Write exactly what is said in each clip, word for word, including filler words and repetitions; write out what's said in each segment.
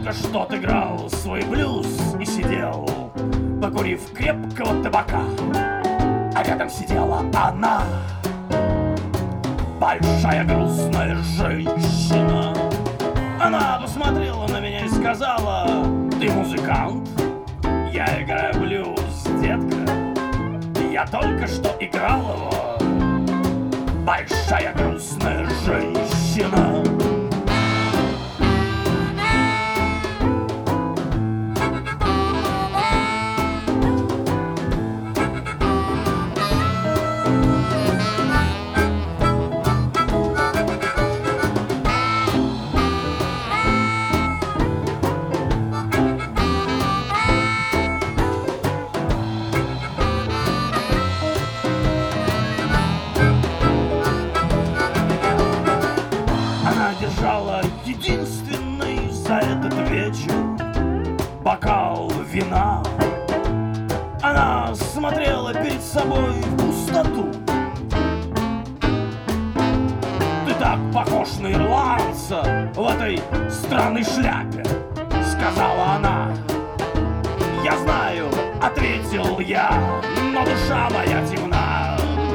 только что отыграл свой блюз и сидел, покурив крепкого табака. А рядом сидела она, большая грустная женщина. Она посмотрела на меня и сказала: ты музыкант? Я играю блюз, детка. Я только что играл его. Большая грустная женщина. Держала единственный за этот вечер бокал вина. Она смотрела перед собой в пустоту. Ты так похож на ирландца в этой странной шляпе, сказала она. Я знаю, ответил я, но душа моя темна.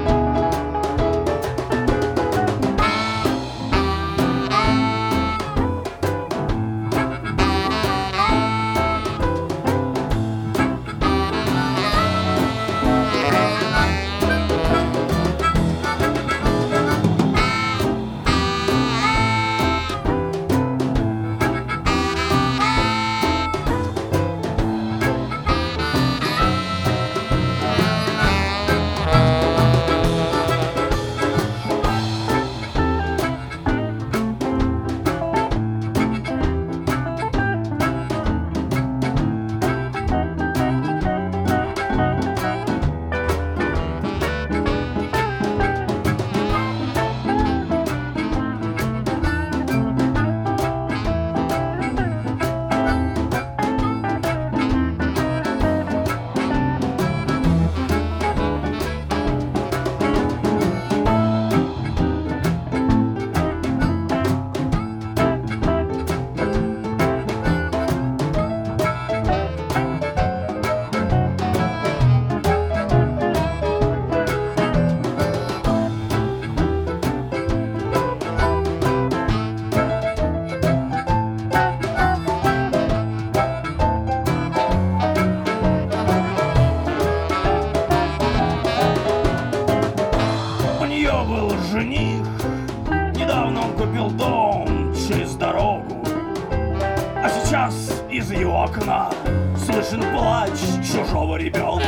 Был жених, недавно он купил дом через дорогу, а сейчас из его окна слышен плач чужого ребенка.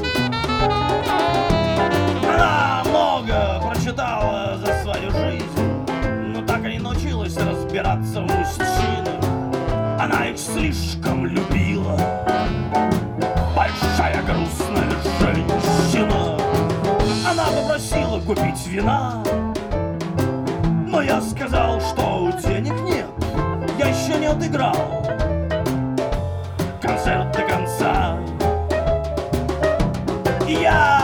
Она много прочитала за свою жизнь, но так и не научилась разбираться в мужчинах. Она их слишком любила. Большая грустная женщина. Она попросила купить вина, но я сказал, что денег нет, я еще не отыграл концерт до конца. И я